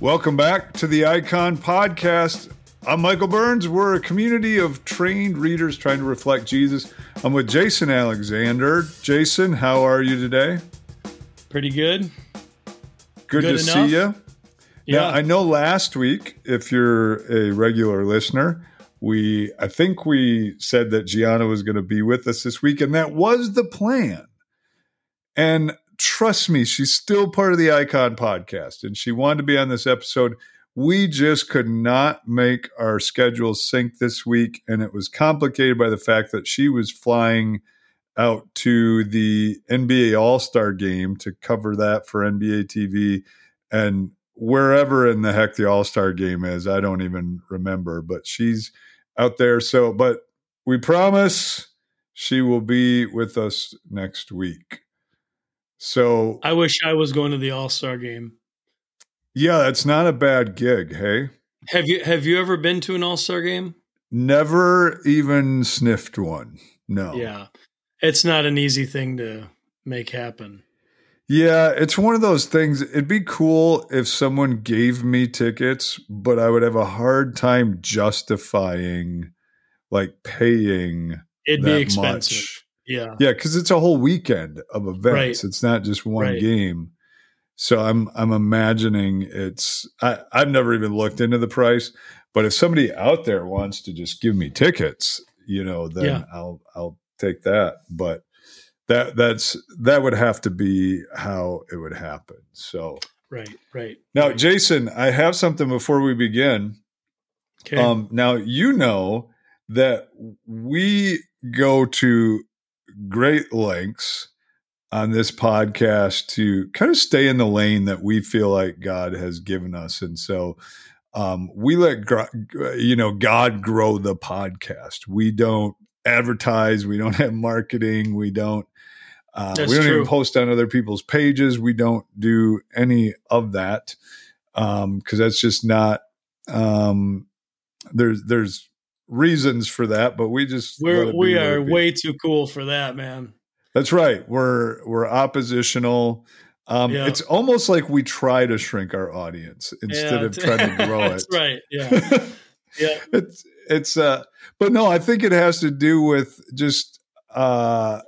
Welcome back to the Icon Podcast. I'm Michael Burns. We're a community of trained readers trying to reflect Jesus. I'm with Jason Alexander. Jason, how are you today? Pretty good. Good to see you. Yeah. Now, I know last week, if you're a regular listener, I think we said that Gianna was going to be with us this week, and that was the plan. And trust me, she's still part of the Icon Podcast, and she wanted to be on this episode. We just could not make our schedules sync this week, and it was complicated by the fact that she was flying out to the NBA All-Star Game to cover that for NBA TV, and wherever in the heck the All-Star Game is, I don't even remember, but she's out there. But we promise she will be with us next week. So I wish I was going to the All-Star Game. Yeah, that's not a bad gig, hey? Have you ever been to an All-Star Game? Never even sniffed one. No. Yeah. It's not an easy thing to make happen. Yeah, it's one of those things. It'd be cool if someone gave me tickets, but I would have a hard time justifying paying. It'd be expensive. Much. Yeah. Yeah, because it's a whole weekend of events. Right. It's not just one game. So I'm imagining I've never even looked into the price, but if somebody out there wants to just give me tickets, then I'll take that. But that would have to be how it would happen. So right. Now, Jason, I have something before we begin. Okay. Now that we go to great lengths on this podcast to kind of stay in the lane that we feel like God has given us. And so we let God grow the podcast. We don't advertise. We don't have marketing. We don't even post on other people's pages. We don't do any of that because that's just not there's reasons for that, but we are way too cool for that, man. That's right. We're oppositional. It's almost like we try to shrink our audience instead of trying to grow that's it. That's right. Yeah. Yeah. But no, I think it has to do with just as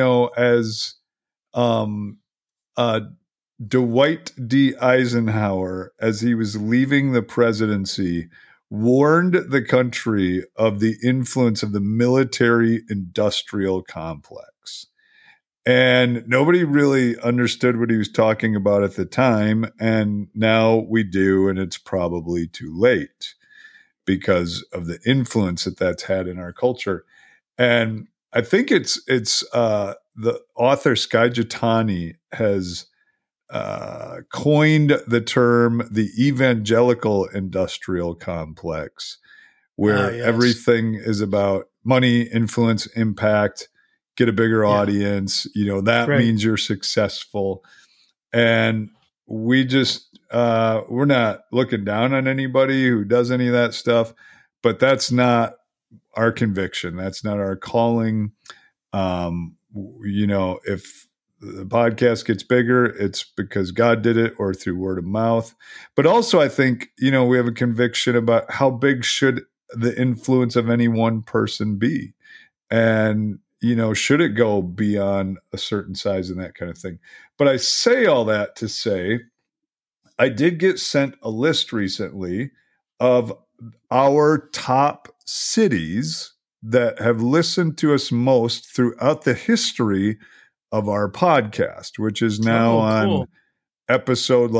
Dwight D. Eisenhower, as he was leaving the presidency, warned the country of the influence of the military-industrial complex. And nobody really understood what he was talking about at the time. And now we do, and it's probably too late because of the influence that that's had in our culture. And I think it's the author Skye Jethani has coined the term the evangelical industrial complex, where everything is about money, influence, impact, get a bigger audience. That means you're successful. And we just, we're not looking down on anybody who does any of that stuff, but that's not our conviction. That's not our calling. If the podcast gets bigger, it's because God did it or through word of mouth. But also I think, we have a conviction about how big should the influence of any one person be? And, should it go beyond a certain size and that kind of thing? But I say all that to say, I did get sent a list recently of our top cities that have listened to us most throughout the history of our podcast, which is now on episode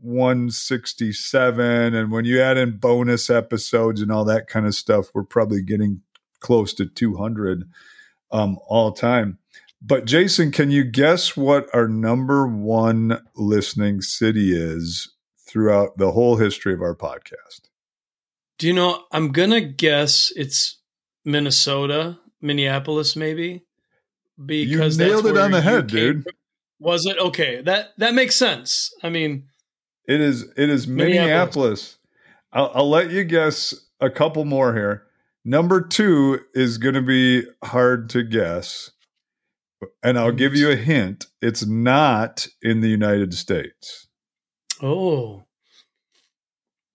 167. And when you add in bonus episodes and all that kind of stuff, we're probably getting close to 200 all time. But Jason, can you guess what our number one listening city is throughout the whole history of our podcast? Do you know, I'm going to guess it's Minneapolis, maybe. Because you nailed it on the head, dude. Was it? Okay. That makes sense. I mean, it is Minneapolis. I'll let you guess a couple more here. Number 2 is going to be hard to guess. And I'll give you a hint. It's not in the United States. Oh.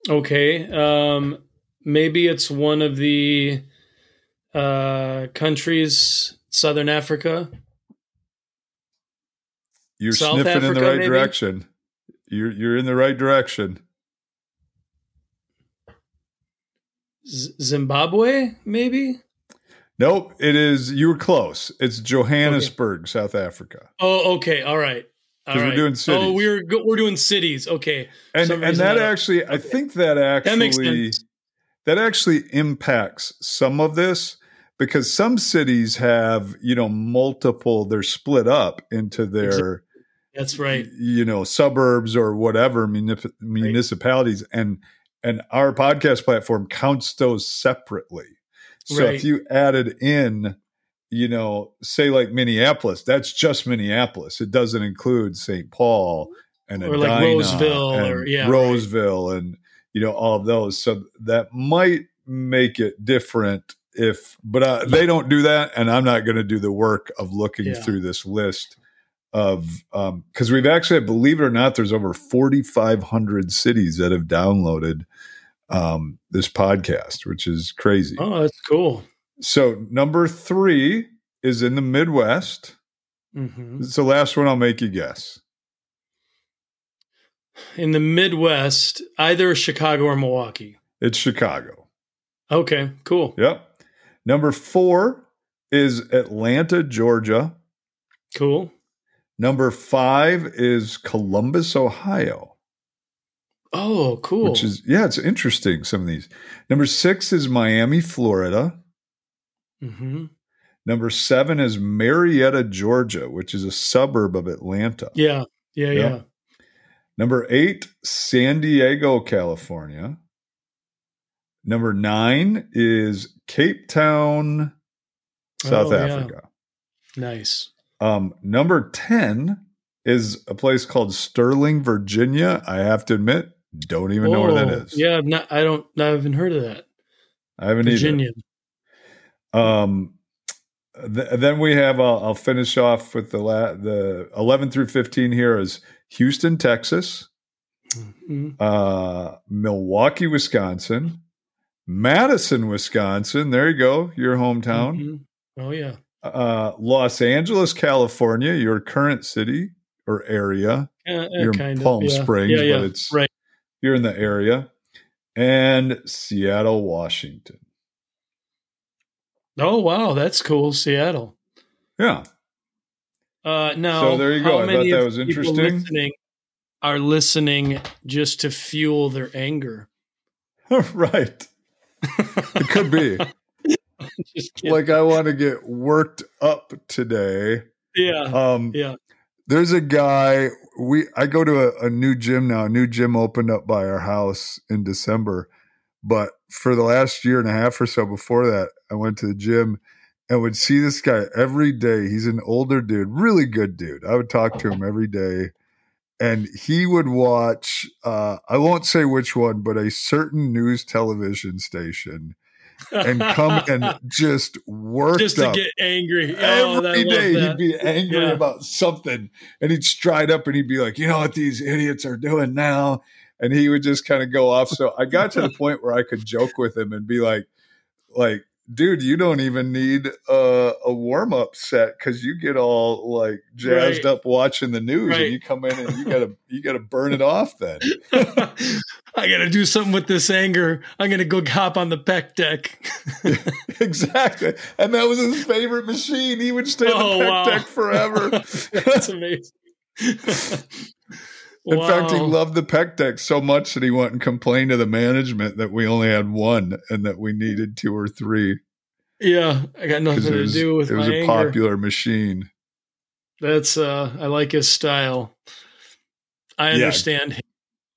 Okay. Maybe it's one of the countries, Southern Africa, You're South sniffing in the Africa, right maybe direction. You're in the right direction. Zimbabwe, maybe. Nope, it is. You were close. It's Okay. Johannesburg, South Africa. Oh, okay. All right. All Because we're right. doing cities. Oh, we're doing cities. Okay. And Some and reason that I don't- actually, I okay. think that That makes actually sense. that actually impacts some of this because some cities have, multiple. They're split up into their, That's right. suburbs or whatever municipalities, and our podcast platform counts those separately. So Right. if you added in, say like Minneapolis, that's just Minneapolis. It doesn't include St. Paul and Or like Edina Roseville and or yeah, Roseville and all of those. So that might make it different but they don't do that, and I'm not going to do the work of looking Yeah. through this list of because we've actually, believe it or not, there's over 4,500 cities that have downloaded this podcast, which is crazy. Oh, that's cool. So number 3 is in the Midwest. Hmm. It's the last one I'll make you guess. In the Midwest, either Chicago or Milwaukee. It's Chicago. Okay, cool. Yep. Number 4 is Atlanta, Georgia. Cool. Number 5 is Columbus, Ohio. Oh, cool. Which is, it's interesting, some of these. Number 6 is Miami, Florida. Mm-hmm. Number 7 is Marietta, Georgia, which is a suburb of Atlanta. Yeah. Number 8, San Diego, California. Number 9 is Cape Town, South Africa. Nice. Number 10 is a place called Sterling, Virginia. I have to admit, don't even know where that is. Yeah, I haven't heard of that. I haven't Virginia. either. Then we have, I'll finish off with the 11 through 15 here is Houston, Texas, Mm-hmm. Milwaukee, Wisconsin, Madison, Wisconsin. There you go, your hometown. Mm-hmm. Oh, yeah. Los Angeles, California, your current city or area. You're in Palm Springs, but it's right. You're in the area. And Seattle, Washington. Oh, wow. That's cool. Seattle. Yeah. Now, so there you go. I thought that was interesting. Are listening just to fuel their anger. Right. It could be. Like, I want to get worked up today. Yeah. There's a guy, I go to a new gym now. A new gym opened up by our house in December. But for the last year and a half or so before that, I went to the gym and would see this guy every day. He's an older dude, really good dude. I would talk to him every day. And he would watch, I won't say which one, but a certain news television station and come and just work just to get angry. Every day he'd be angry about something. And he'd stride up and he'd be like, you know what these idiots are doing now? And he would just kind of go off. So I got to the point where I could joke with him and be like, dude, you don't even need a warm-up set because you get all like jazzed up watching the news and you come in and you gotta burn it off then. I gotta do something with this anger. I'm gonna go hop on the pec deck. Exactly. And that was his favorite machine. He would stay on the pec deck forever. That's amazing. In fact, he loved the pec deck so much that he went and complained to the management that we only had one and that we needed 2 or 3. Yeah, I got nothing to do with my anger. It was a popular machine. That's I like his style. I understand him.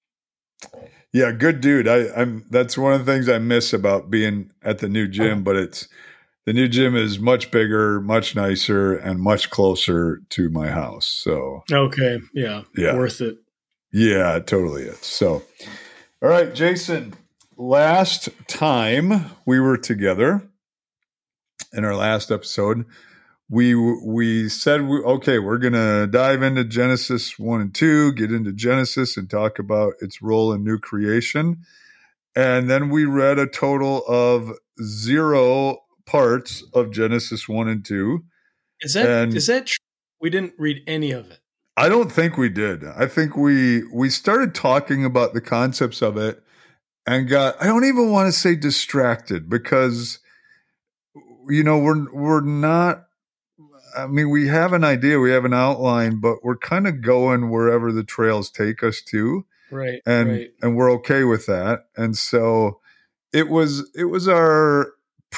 Yeah, good dude. I'm that's one of the things I miss about being at the new gym, but the new gym is much bigger, much nicer, and much closer to my house. So okay, yeah. Worth it. Yeah, it totally is. So, all right, Jason, last time we were together in our last episode, we said, we're going to dive into Genesis 1 and 2, get into Genesis and talk about its role in new creation. And then we read a total of 0 parts of Genesis 1 and 2. Is that true? We didn't read any of it. I don't think we did. I think we started talking about the concepts of it and I don't even want to say distracted, because we're not, I mean, we have an idea, we have an outline, but we're kind of going wherever the trails take us to. Right. And we're okay with that. And so it was our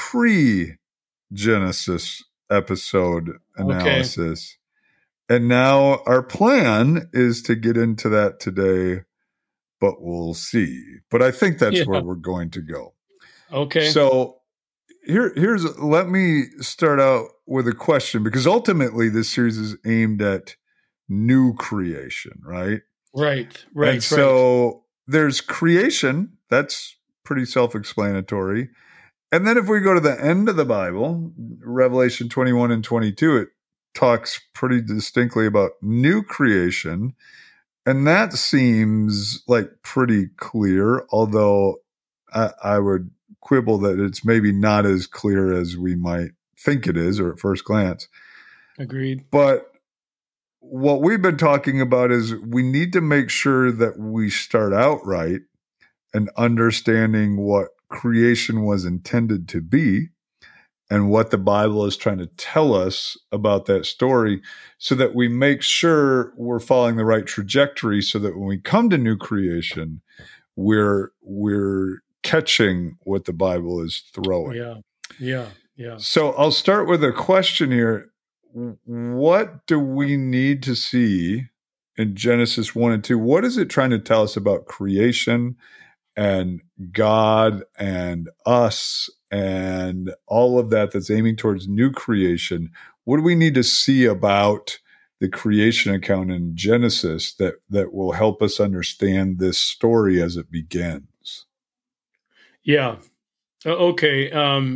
pre-Genesis episode analysis. Okay. And now our plan is to get into that today, but we'll see. But I think that's where we're going to go. Okay. So let me start out with a question, because ultimately this series is aimed at new creation, right? Right. And so there's creation. That's pretty self-explanatory. And then if we go to the end of the Bible, Revelation 21 and 22, it talks pretty distinctly about new creation. And that seems like pretty clear, although I would quibble that it's maybe not as clear as we might think it is, or at first glance. Agreed. But what we've been talking about is we need to make sure that we start out right and understanding what creation was intended to be and what the Bible is trying to tell us about that story, so that we make sure we're following the right trajectory, so that when we come to new creation, we're catching what the Bible is throwing. Yeah. So I'll start with a question here. What do we need to see in Genesis 1 and 2? What is it trying to tell us about creation and God and us and all of that that's aiming towards new creation? What do we need to see about the creation account in Genesis that will help us understand this story as it begins? Yeah. Okay.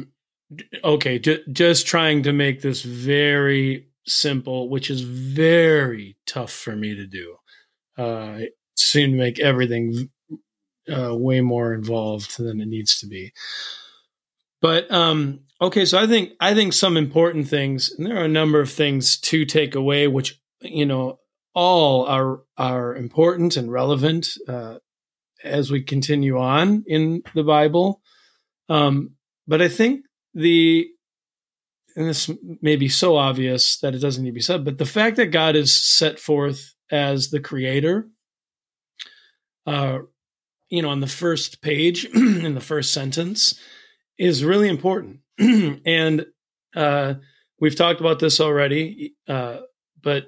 Just trying to make this very simple, which is very tough for me to do. It seemed to make everything way more involved than it needs to be. But okay, so I think some important things, and there are a number of things to take away, which all are important and relevant as we continue on in the Bible. But I think and this may be so obvious that it doesn't need to be said, but the fact that God is set forth as the creator, on the first page, in the first sentence, is really important. And we've talked about this already, but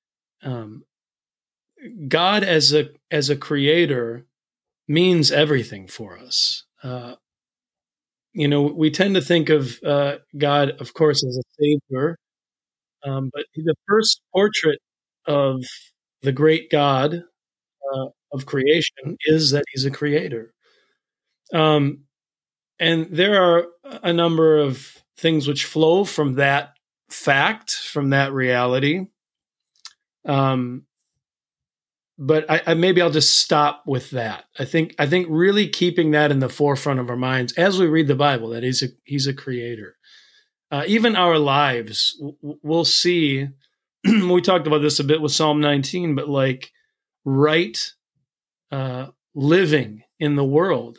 God as a creator means everything for us. We tend to think of God, of course, as a savior, but the first portrait of the great God of creation is that he's a creator. And there are a number of things which flow from that fact, from that reality. But maybe I'll just stop with that. I think really keeping that in the forefront of our minds as we read the Bible, that he's a creator. Even our lives, we'll see. We talked about this a bit with Psalm 19, but right living in the world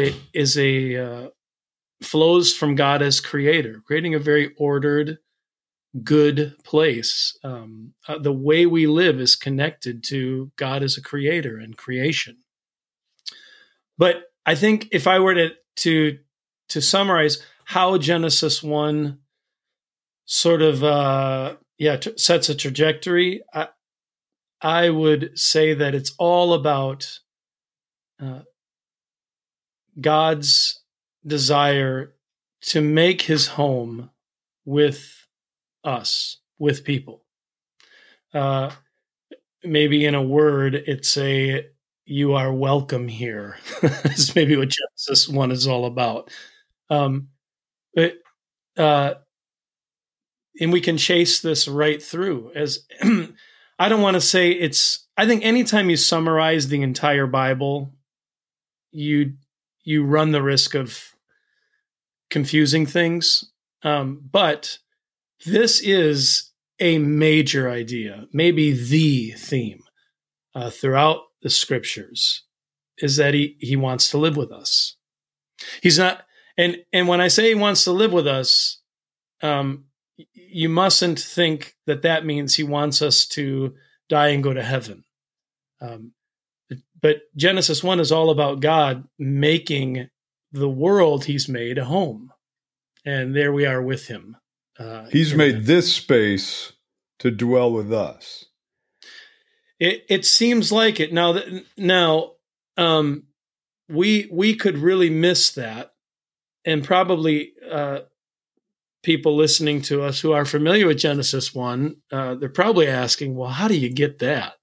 flows from God as creator, creating a very ordered, good place. The way we live is connected to God as a creator and creation. But I think if I were to summarize how Genesis 1 sort of sets a trajectory, I would say that it's all about God's desire to make his home with us, with people. Maybe in a word, it's you are welcome here. Is maybe what Genesis 1 is all about. And we can chase this right through. As I don't want to say I think anytime you summarize the entire Bible, you you run the risk of confusing things. But this is a major idea, maybe the theme throughout the scriptures, is that he wants to live with us. He's not, and when I say he wants to live with us, you mustn't think that means he wants us to die and go to heaven. But Genesis 1 is all about God making the world he's made a home. And there we are with him. He's made this space to dwell with us. It seems like it. Now, we could really miss that. And probably people listening to us who are familiar with Genesis 1, they're probably asking, well, how do you get that?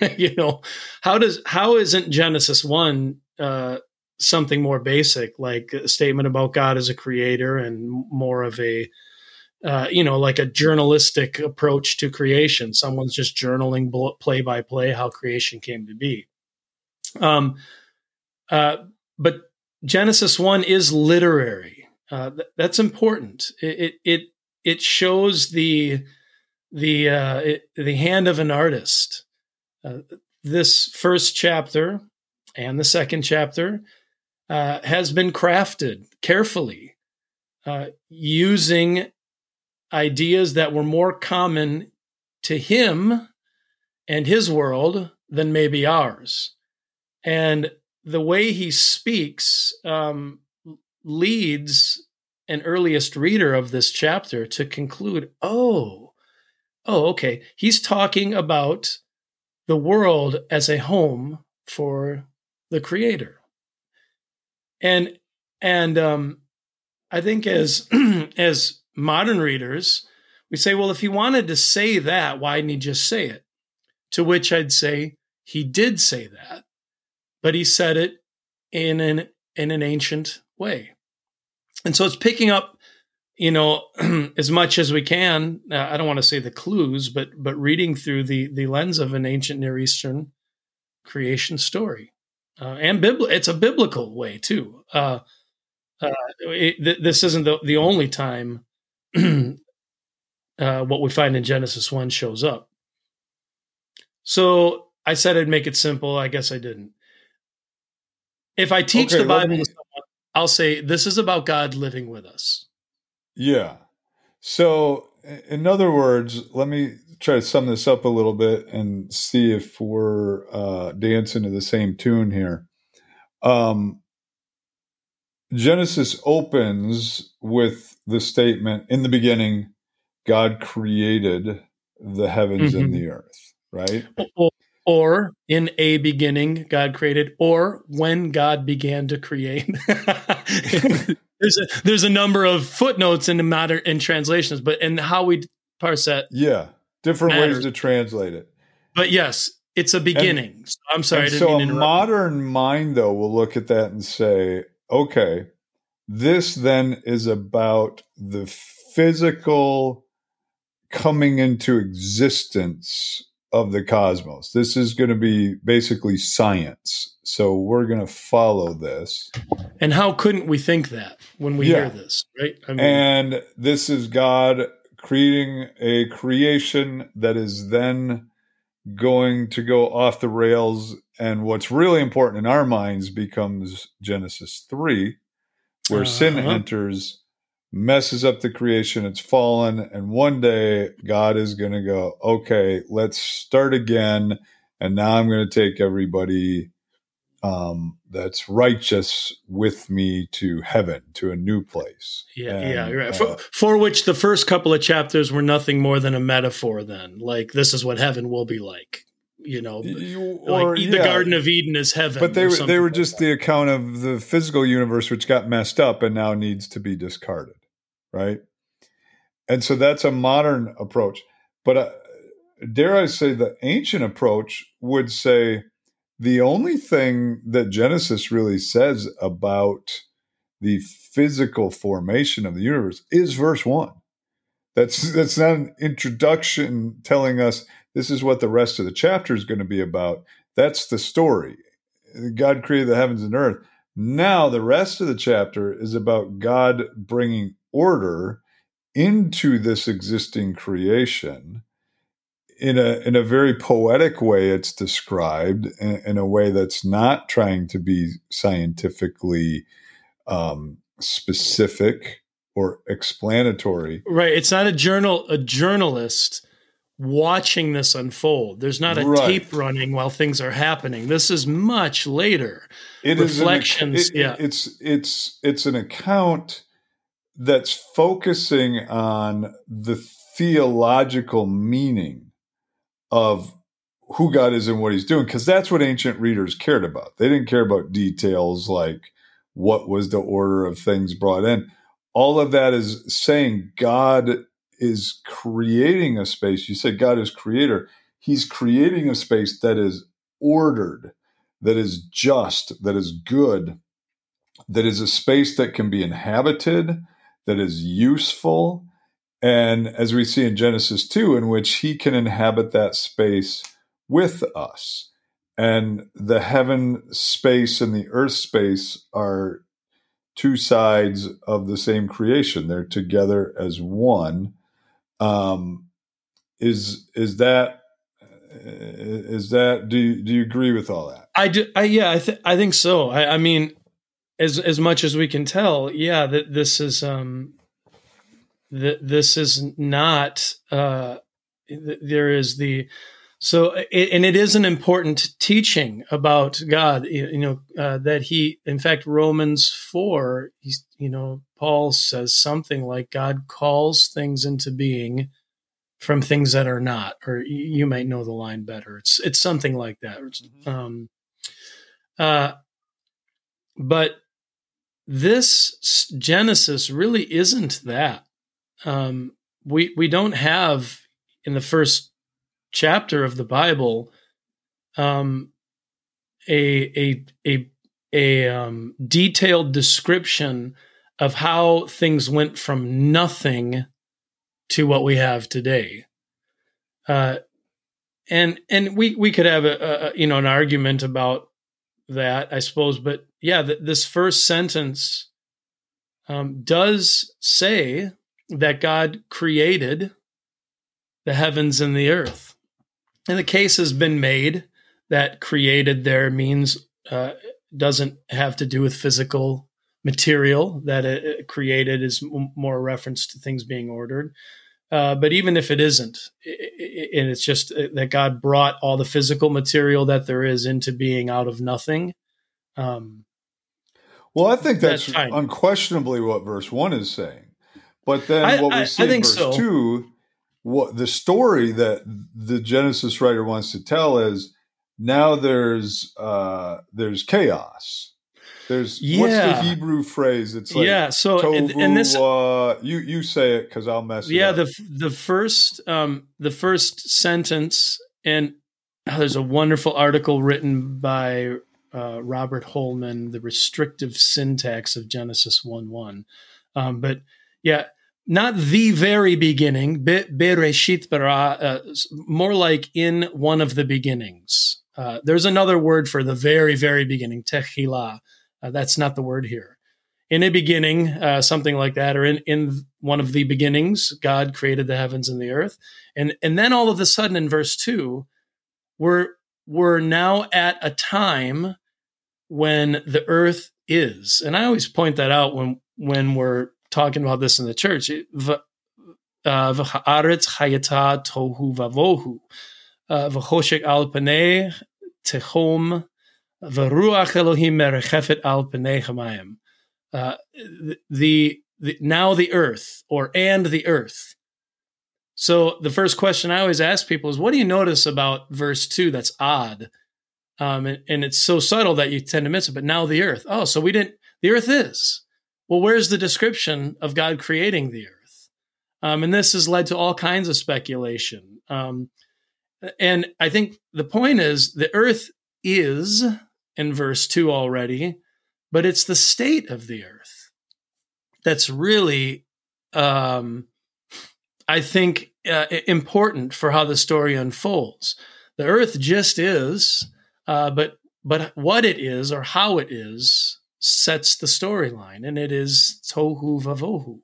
How isn't Genesis 1 something more basic, like a statement about God as a creator and more of a, like a journalistic approach to creation? Someone's just journaling play by play how creation came to be. But Genesis 1 is literary. That's important. It shows the hand of an artist. This first chapter and the second chapter has been crafted carefully, using ideas that were more common to him and his world than maybe ours. And the way he speaks leads an earliest reader of this chapter to conclude, okay, he's talking about the world as a home for the Creator. And I think as modern readers, we say, well, if he wanted to say that, why didn't he just say it? To which I'd say he did say that, but he said it in an ancient way. And so it's picking up, as much as we can. I don't want to say the clues, but reading through the lens of an ancient Near Eastern creation story, and it's a biblical way too. This isn't the only time what we find in Genesis 1 shows up. So I said I'd make it simple. I guess I didn't. If I teach the Bible to someone, I'll say this is about God living with us. Yeah. So, in other words, let me try to sum this up a little bit and see if we're dancing to the same tune here. Genesis opens with the statement, in the beginning, God created the heavens and the earth, right? Or in a beginning, God created, or when God began to create. There's a number of footnotes in translations, but in how we parse that, different ways to translate it. But yes, it's a beginning. I'm sorry. So a modern mind, though, will look at that and say, okay, this then is about the physical coming into existence of the cosmos. This is going to be basically science. So we're going to follow this. And how couldn't we think that when we hear this, right? And this is God creating a creation that is then going to go off the rails. And what's really important in our minds becomes Genesis 3, where sin enters, messes up the creation, it's fallen, and one day God is going to go, okay, let's start again, and now I'm going to take everybody that's righteous with me to heaven, to a new place. Right. For which the first couple of chapters were nothing more than a metaphor then, like this is what heaven will be like. The Garden of Eden is heaven. But they were just the account of the physical universe, which got messed up and now needs to be discarded, right? And so that's a modern approach. But dare I say the ancient approach would say the only thing that Genesis really says about the physical formation of the universe is verse 1. That's not an introduction telling us this is what the rest of the chapter is going to be about. That's the story. God created the heavens and earth. Now, the rest of the chapter is about God bringing order into this existing creation. In a very poetic way, it's described in a way that's not trying to be scientifically specific or explanatory. Right. It's not a journalist watching this unfold. There's not a tape running while things are happening. This is much later. It Reflections. It's an account that's focusing on the theological meaning of who God is and what he's doing, because that's what ancient readers cared about. They didn't care about details like what was the order of things brought in. All of that is saying God is creating a space. You said God is creator. He's creating a space that is ordered, that is just, that is good, that is a space that can be inhabited, that is useful. And as we see in Genesis 2, in which he can inhabit that space with us. And the heaven space and the earth space are two sides of the same creation. They're together as one. Is that do you agree with all that? I do. I think so. I mean, as much as we can tell, that this is this is not. There is the. So, and it is an important teaching about God, that he, in fact, Romans 4, Paul says something like God calls things into being from things that are not, or you might know the line better. It's something like that. But this Genesis really isn't that. We don't have in the first chapter of the Bible a detailed description of how things went from nothing to what we have today. And we could have an argument about that, I suppose, but this first sentence does say that God created the heavens and the earth. And the case has been made that created there means doesn't have to do with physical material, that it created is more a reference to things being ordered. But even if it isn't, and it's just that God brought all the physical material that there is into being out of nothing. Well, I think that's unquestionably what verse 1 is saying. But then what we see in verse 2, what the story that the Genesis writer wants to tell is now there's chaos. There's what's the Hebrew phrase? It's like tohu, and this you say it because I'll mess it up. The first sentence, and there's a wonderful article written by Robert Holman, The Restrictive Syntax of Genesis 1:1. But not the very beginning, bereshit bara, more like in one of the beginnings. There's another word for the very, very beginning, techila. That's not the word here. In a beginning, something like that, or in one of the beginnings, God created the heavens and the earth. And then all of a sudden in verse 2, we're now at a time when the earth is. And I always point that out when we're talking about this in the church. V'ha'aretz chayata tohu vavohu, v'choshek al panei techom, v'ruach Elohim merechefet al panei chamayim. Now the earth, and the earth. So the first question I always ask people is, what do you notice about verse 2 that's odd? And it's so subtle that you tend to miss it. But now the earth. Oh, so the earth is. Well, where's the description of God creating the earth? And this has led to all kinds of speculation. And I think the point is the earth is in verse 2 already, but it's the state of the earth that's really, I think, important for how the story unfolds. The earth just is, but what it is or how it is sets the storyline, and it is tohu vavohu.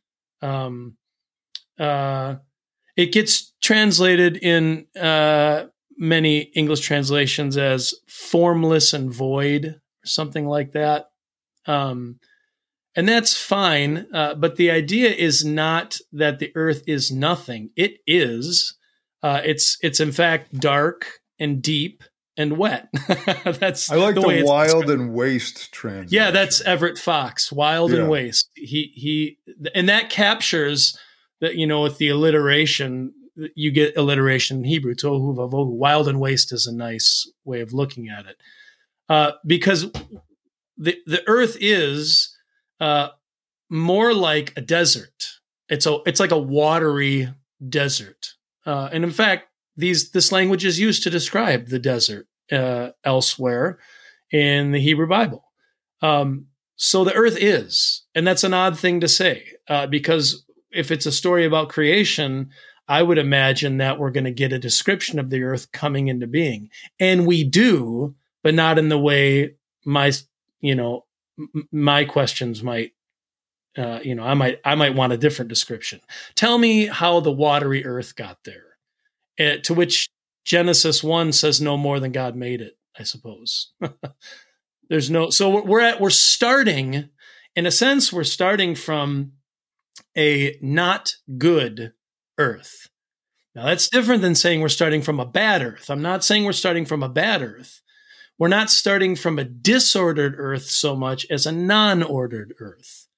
It gets translated in many English translations as formless and void, or something like that. And that's fine, but the idea is not that the earth is nothing. It is. It's in fact dark and deep and wet. That's I like the wild described. And waste translation. Yeah, that's Everett Fox, wild and waste. He and that captures that, with the alliteration, you get alliteration in Hebrew, tohu vavohu. Wild and waste is a nice way of looking at it. Because the earth is more like a desert. It's like a watery desert. And in fact, this language is used to describe the desert elsewhere in the Hebrew Bible. So the earth is, and that's an odd thing to say, because if it's a story about creation, I would imagine that we're going to get a description of the earth coming into being. And we do, but not in the way my questions might, I might want a different description. Tell me how the watery earth got there. To which Genesis 1 says no more than God made it, I suppose. So we're starting, in a sense, we're starting from a not good earth. Now that's different than saying we're starting from a bad earth. I'm not saying we're starting from a bad earth. We're not starting from a disordered earth so much as a non-ordered earth.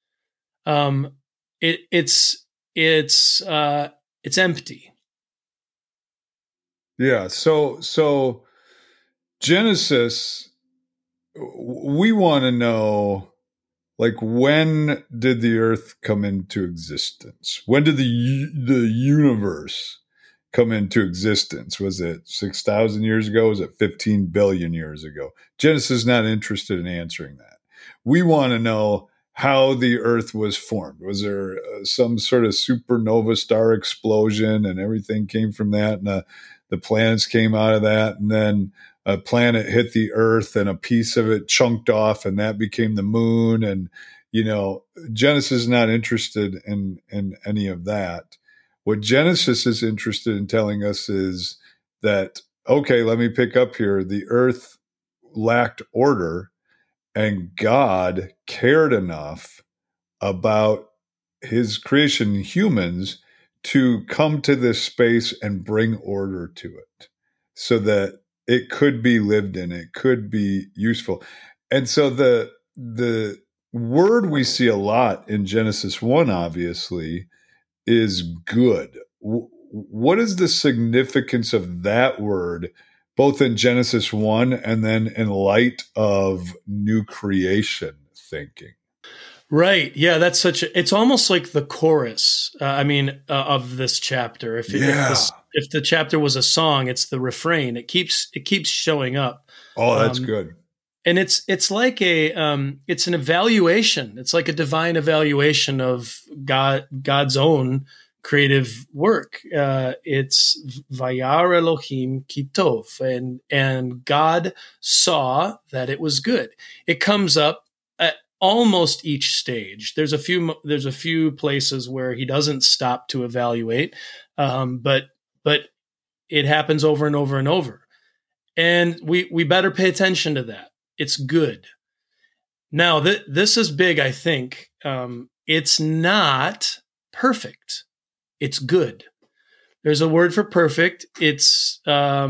It's empty. Yeah. So Genesis, we want to know, like, when did the earth come into existence? When did the universe come into existence? Was it 6,000 years ago? Was it 15 billion years ago? Genesis is not interested in answering that. We want to know how the earth was formed. Was there some sort of supernova star explosion and everything came from that, and the planets came out of that, and then a planet hit the earth and a piece of it chunked off and that became the moon? And, Genesis is not interested in any of that. What Genesis is interested in telling us is that, okay, let me pick up here. The earth lacked order, and God cared enough about his creation, humans, to come to this space and bring order to it so that it could be lived in, it could be useful. And so the word we see a lot in Genesis 1, obviously, is good. What is the significance of that word, both in Genesis 1 and then in light of new creation thinking? Right. Yeah, it's almost like the chorus, of this chapter. If the chapter was a song, it's the refrain. It keeps showing up. Oh, that's good. And it's like it's an evaluation. It's like a divine evaluation of God's own creative work. It's Vayar Elohim ki tov, and God saw that it was good. It comes up at almost each stage. There's a few places where he doesn't stop to evaluate, but it happens over and over and over. And we better pay attention to that. It's good. Now, this is big, I think. It's not perfect. It's good. There's a word for perfect. It's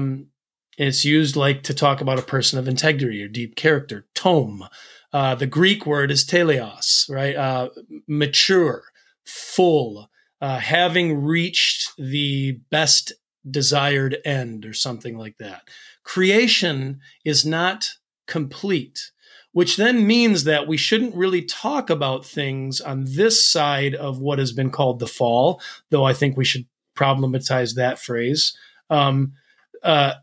used like to talk about a person of integrity or deep character, tome. The Greek word is teleos, right? Mature, full, having reached the best desired end or something like that. Creation is not complete, which then means that we shouldn't really talk about things on this side of what has been called the fall, though I think we should problematize that phrase. That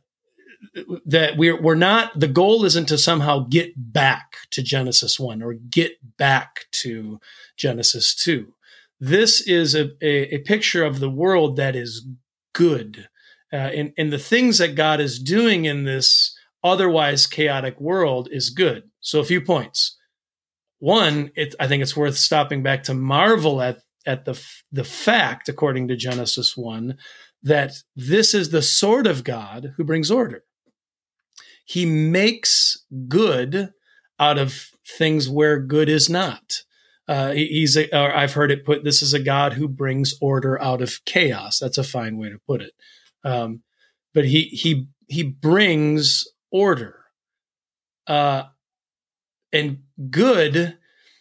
we're not, the goal isn't to somehow get back to Genesis 1 or get back to Genesis 2. This is a picture of the world that is good. And the things that God is doing in this otherwise chaotic world is good. So a few points. one, I think it's worth stopping back to marvel at the fact, according to Genesis 1, that this is the sort of God who brings order. He makes good out of things where good is not. I've heard it put, this is a God who brings order out of chaos. That's a fine way to put it. But he brings order, and good.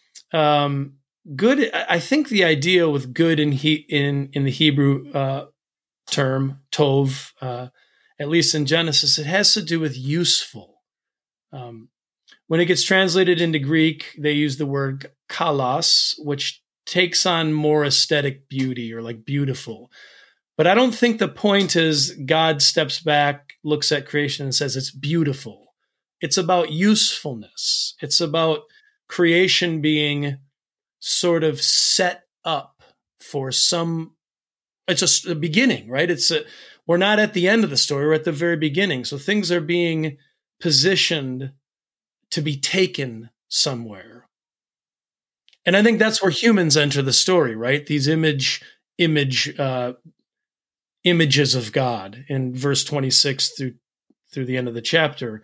Good. I think the idea with good in the Hebrew term tov, at least in Genesis, it has to do with useful. When it gets translated into Greek, they use the word kalos, which takes on more aesthetic beauty or like beautiful. But I don't think the point is God steps back, looks at creation and says it's beautiful. It's about usefulness. It's about creation being sort of set up for some, it's a beginning, right? We're not at the end of the story. We're at the very beginning. So things are being positioned to be taken somewhere. And I think that's where humans enter the story, right? These images of God in verse 26 through the end of the chapter.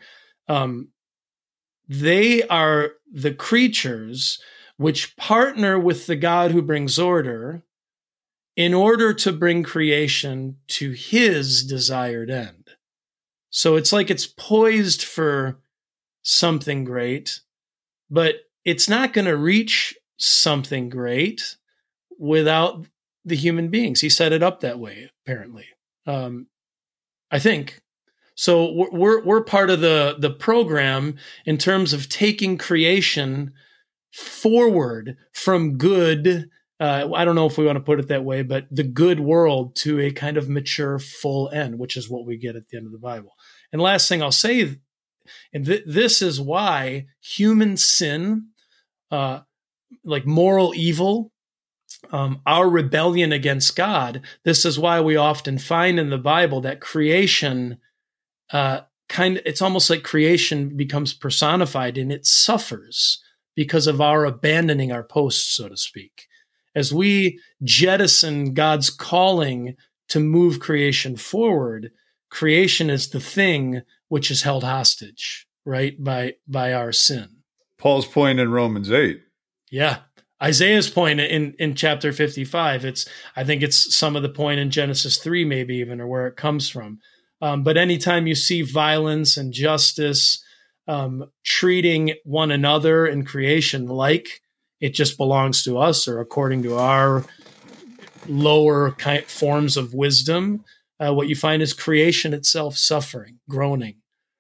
They are the creatures which partner with the God who brings order in order to bring creation to his desired end. So it's like it's poised for something great, but it's not going to reach something great without the human beings. He set it up that way, apparently. I think. So we're part of the program in terms of taking creation forward from good. I don't know if we want to put it that way, but the good world to a kind of mature, full end, which is what we get at the end of the Bible. And last thing I'll say, and this is why human sin, like moral evil, our rebellion against God, this is why we often find in the Bible that creation it's almost like creation becomes personified and it suffers because of our abandoning our post, so to speak. As we jettison God's calling to move creation forward, creation is the thing which is held hostage, right, by our sin. Paul's point in Romans 8. Yeah. Isaiah's point in chapter 55. I think it's some of the point in Genesis 3, maybe even, or where it comes from. But anytime you see violence and justice, treating one another in creation like it just belongs to us or according to our lower forms of wisdom, what you find is creation itself suffering, groaning.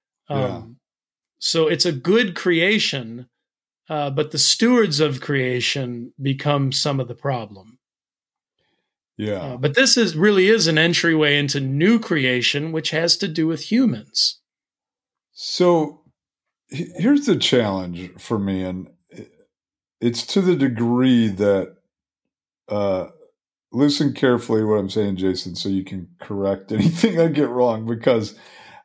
So it's a good creation, but the stewards of creation become some of the problem. Yeah. But this really is an entryway into new creation, which has to do with humans. So here's the challenge for me, and it's to the degree that, listen carefully to what I'm saying, Jason, so you can correct anything I get wrong, because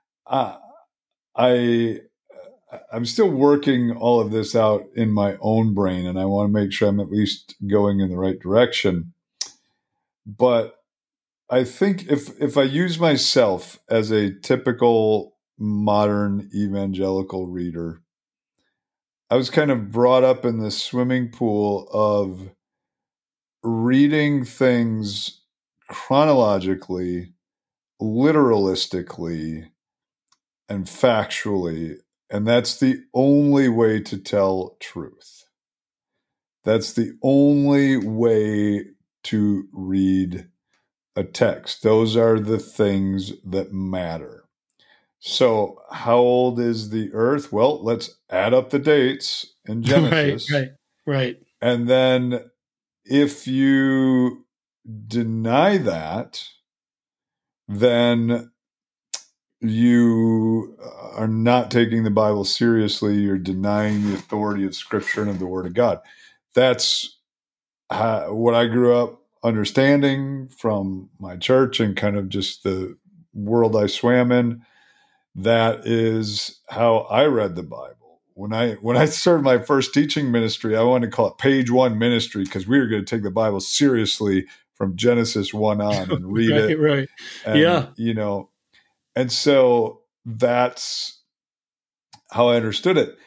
I'm still working all of this out in my own brain, and I want to make sure I'm at least going in the right direction. But I think if I use myself as a typical modern evangelical reader, I was kind of brought up in this swimming pool of reading things chronologically, literalistically, and factually, and that's the only way to tell truth. That's the only way to read a text. Those are the things that matter. So how old is the earth? Well, let's add up the dates in Genesis. Right. And then if you deny that, then you are not taking the Bible seriously. You're denying the authority of Scripture and of the Word of God. That's what I grew up understanding from my church and kind of just the world I swam in. That is how I read the Bible. when I started my first teaching ministry, I wanted to call it Page One Ministry because we were going to take the Bible seriously from Genesis 1 on and read right, it. right. And, Yeah. And so that's how I understood it.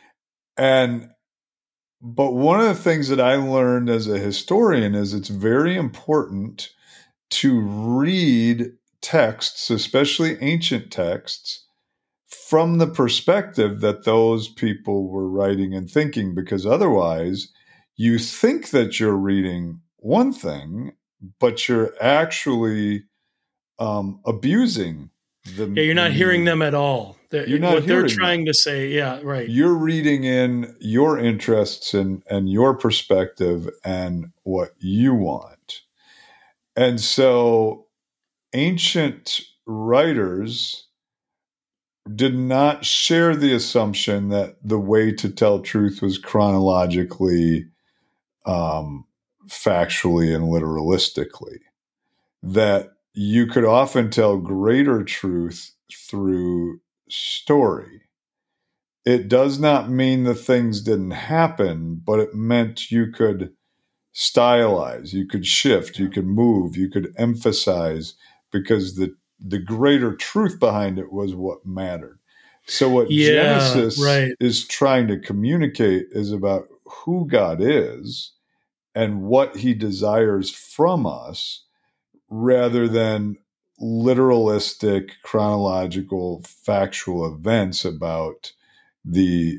But one of the things that I learned as a historian is it's very important to read texts, especially ancient texts, from the perspective that those people were writing and thinking, because otherwise you think that you're reading one thing, but you're actually abusing the Yeah, you're not hearing them at all. You're not what they're hearing trying them. to say. Yeah, right. You're reading in your interests and your perspective and what you want. And so ancient writers did not share the assumption that the way to tell truth was chronologically, factually, and literalistically. That you could often tell greater truth through story. It does not mean the things didn't happen, but it meant you could stylize, you could shift, you could move, you could emphasize, because the greater truth behind it was what mattered. So what Genesis is trying to communicate is about who God is and what he desires from us, rather than literalistic, chronological, factual events about the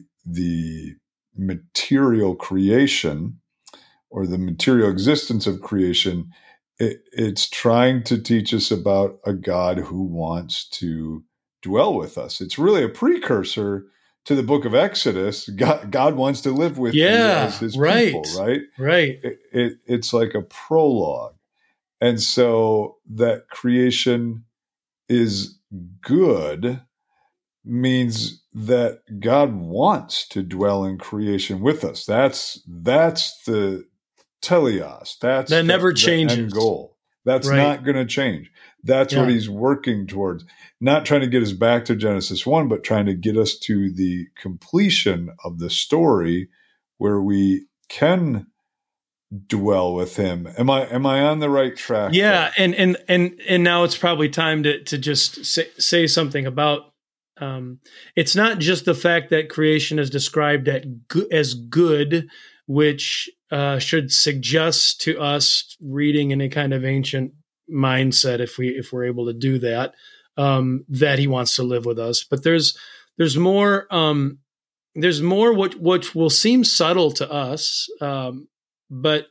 material creation or the material existence of creation. It's trying to teach us about a God who wants to dwell with us. It's really a precursor to the book of Exodus. God wants to live with you as his people, right? Right. It's like a prologue. And so that creation is good means that God wants to dwell in creation with us. That's the teleos. That never changes. The end goal. That's not going to change. That's what he's working towards. Not trying to get us back to Genesis 1, but trying to get us to the completion of the story where we can dwell with him. Am I on the right track? Yeah, and now it's probably time to just say something about. It's not just the fact that creation is described as good, which should suggest to us, reading in a kind of ancient mindset, if we're able to do that, that he wants to live with us. But there's more. There's more which will seem subtle to us. But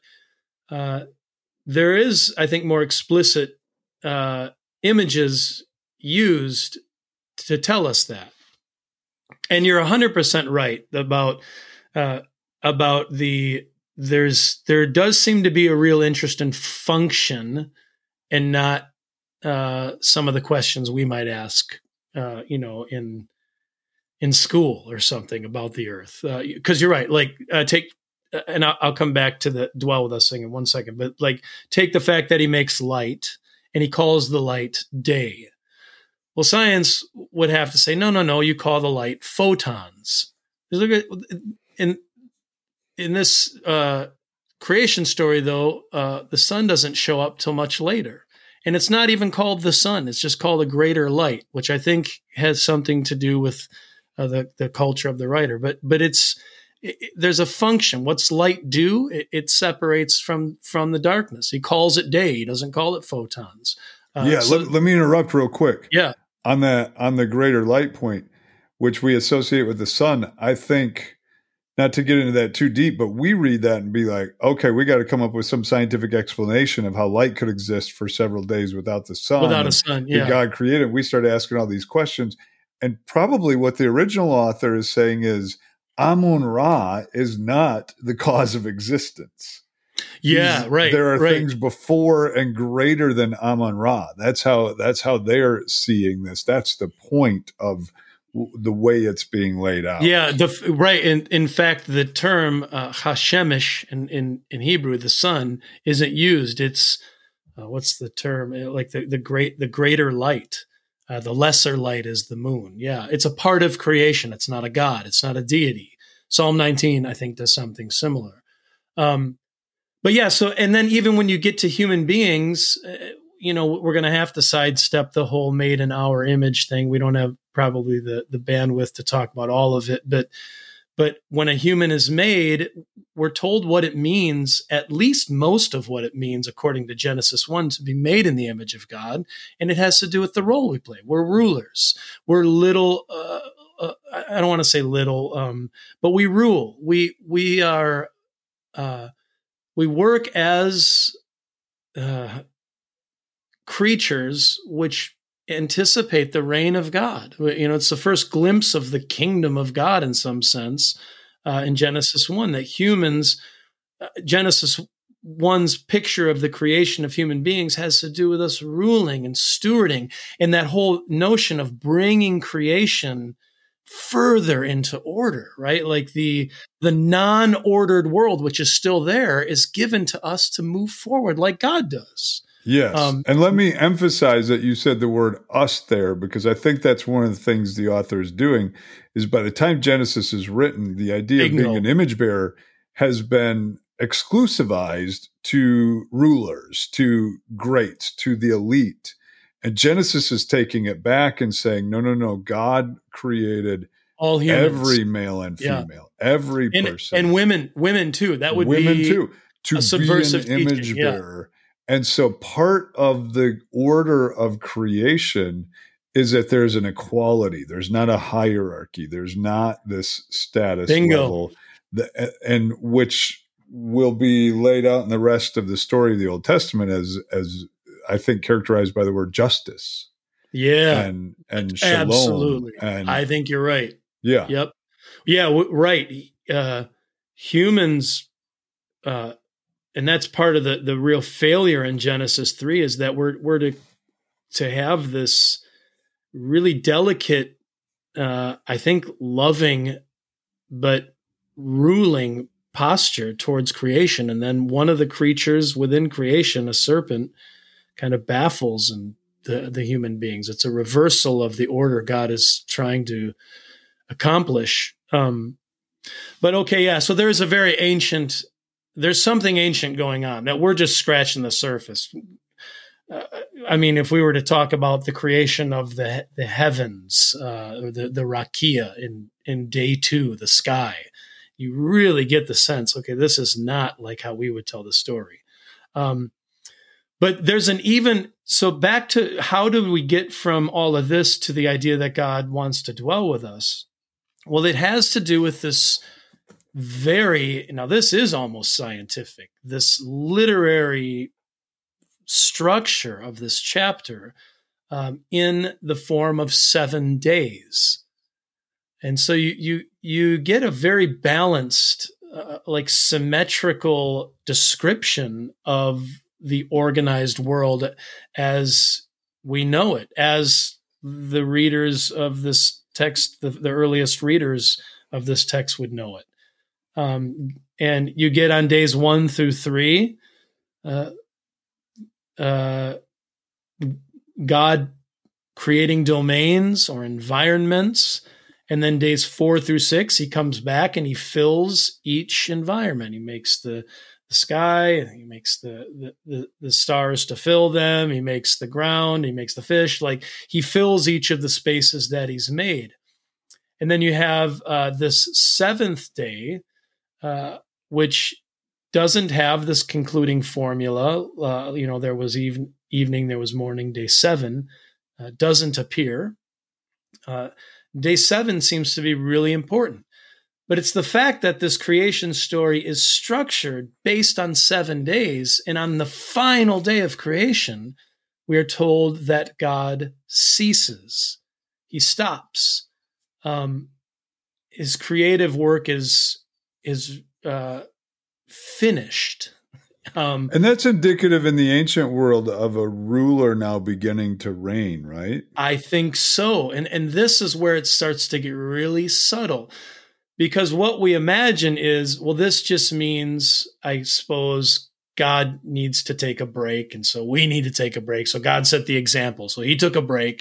there is, I think, more explicit images used to tell us that. And you're 100% right about there does seem to be a real interest in function and not some of the questions we might ask, in school or something about the earth. Because you're right, like and I'll come back to the dwell with us thing in one second, but like take the fact that he makes light and he calls the light day. Well, science would have to say, no, you call the light photons. Look at in this creation story, though, the sun doesn't show up till much later. And it's not even called the sun. It's just called a greater light, which I think has something to do with the culture of the writer. But there's a function. What's light do? It separates from the darkness. He calls it day. He doesn't call it photons. Let me interrupt real quick. Yeah. On the greater light point, which we associate with the sun, I think, not to get into that too deep, but we read that and be like, okay, we got to come up with some scientific explanation of how light could exist for several days without the sun. Without a sun, yeah. God created. We started asking all these questions. And probably what the original author is saying is Amun-Ra is not the cause of existence. Yeah, right. There are things before and greater than Amun-Ra. That's how they're seeing this. That's the point of the way it's being laid out. Yeah, right. In fact, the term Hashemish in Hebrew, the sun, isn't used. It's what's the term? Like the greater light. The lesser light is the moon. Yeah, it's a part of creation. It's not a god. It's not a deity. Psalm 19, I think, does something similar. But yeah, so, and then even when you get to human beings, we're going to have to sidestep the whole made in our image thing. We don't have probably the bandwidth to talk about all of it, but when a human is made, we're told what it means, at least most of what it means, according to Genesis 1, to be made in the image of God. And it has to do with the role we play. We're rulers. We're little, I don't want to say little, but we rule. We are, we work as creatures which anticipate the reign of God. It's the first glimpse of the kingdom of God in some sense in Genesis 1, that humans, Genesis 1's picture of the creation of human beings has to do with us ruling and stewarding, and that whole notion of bringing creation further into order, right? Like the non-ordered world, which is still there, is given to us to move forward like God does. Yes. And let me emphasize that you said the word us there, because I think that's one of the things the author is doing is by the time Genesis is written, the idea of being an image bearer has been exclusivized to rulers, to greats, to the elite. And Genesis is taking it back and saying, no, God created all humans, every male and female, every person. And women too. That would women be too, to a subversive be an image bearer. And so part of the order of creation is that there's an equality. There's not a hierarchy. There's not this status level, and which will be laid out in the rest of the story of the Old Testament as I think characterized by the word justice. Yeah. And shalom. Absolutely. And I think you're right. Yeah. Yep. Yeah. Right. Humans, and that's part of the real failure in Genesis 3 is that we're to have this really delicate, I think, loving but ruling posture towards creation. And then one of the creatures within creation, a serpent, kind of baffles the human beings. It's a reversal of the order God is trying to accomplish. But okay, yeah. So there's something ancient going on that we're just scratching the surface. I mean, if we were to talk about the creation of the heavens, or the rakia in day 2, the sky, you really get the sense, okay, this is not like how we would tell the story. But there's so back to how do we get from all of this to the idea that God wants to dwell with us? Well, it has to do with this now this is almost scientific, this literary structure of this chapter in the form of 7 days. And so you get a very balanced, like symmetrical description of the organized world as we know it, as the readers of this text, the earliest readers of this text would know it. And you get on days 1 through 3, God creating domains or environments. And then days 4 through 6, he comes back and he fills each environment. He makes the sky, he makes the stars to fill them, he makes the ground, he makes the fish. Like he fills each of the spaces that he's made. And then you have this 7th day, which doesn't have this concluding formula. There was evening, there was morning. Day 7 doesn't appear. Day 7 seems to be really important. But it's the fact that this creation story is structured based on 7 days. And on the final day of creation, we are told that God ceases. He stops. His creative work is finished. And that's indicative in the ancient world of a ruler now beginning to reign, right? I think so. And this is where it starts to get really subtle. Because what we imagine is, well, this just means, I suppose, God needs to take a break. And so we need to take a break. So God set the example. So he took a break.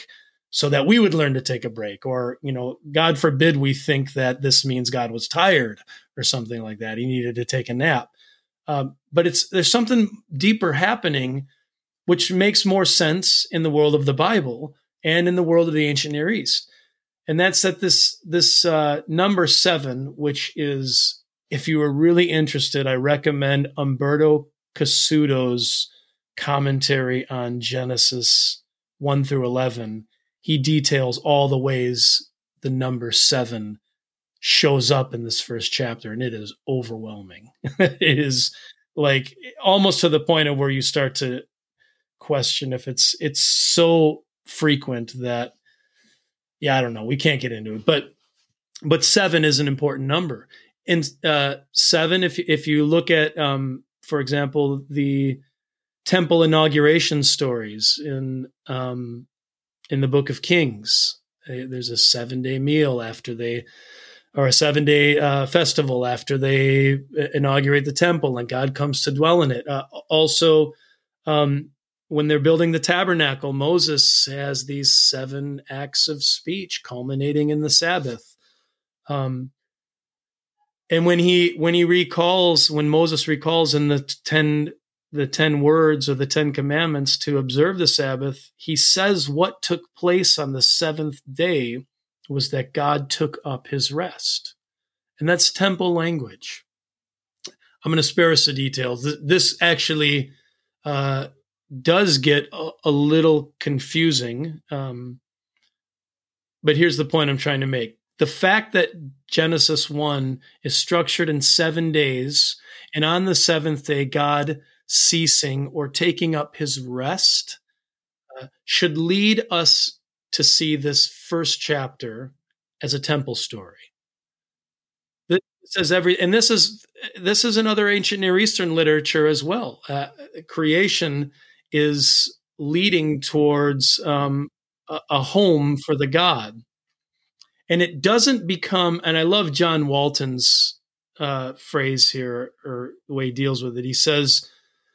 so that we would learn to take a break. Or, God forbid we think that this means God was tired or something like that. He needed to take a nap. But there's something deeper happening, which makes more sense in the world of the Bible and in the world of the ancient Near East. And that's that this number 7, which is, if you are really interested, I recommend Umberto Cassuto's commentary on Genesis 1 through 11. He details all the ways the number 7 shows up in this first chapter, and it is overwhelming. It is like almost to the point of where you start to question if it's so frequent that, I don't know, we can't get into it. But 7 is an important number. And 7, if you look at, for example, the temple inauguration stories in the Book of Kings, there's a 7-day meal or a 7-day festival after they inaugurate the temple, and God comes to dwell in it. Also, when they're building the tabernacle, Moses has these 7 acts of speech culminating in the Sabbath. And when Moses recalls in the 10 words or the 10 commandments to observe the Sabbath, he says what took place on the 7th day was that God took up his rest. And that's temple language. I'm going to spare us the details. This actually does get a little confusing. But here's the point I'm trying to make. The fact that Genesis 1 is structured in 7 days, and on the 7th day, God ceasing or taking up his rest, should lead us to see this first chapter as a temple story. This says and this is another ancient Near Eastern literature as well. Creation is leading towards a home for the God. And it doesn't become, and I love John Walton's phrase here, or the way he deals with it. He says,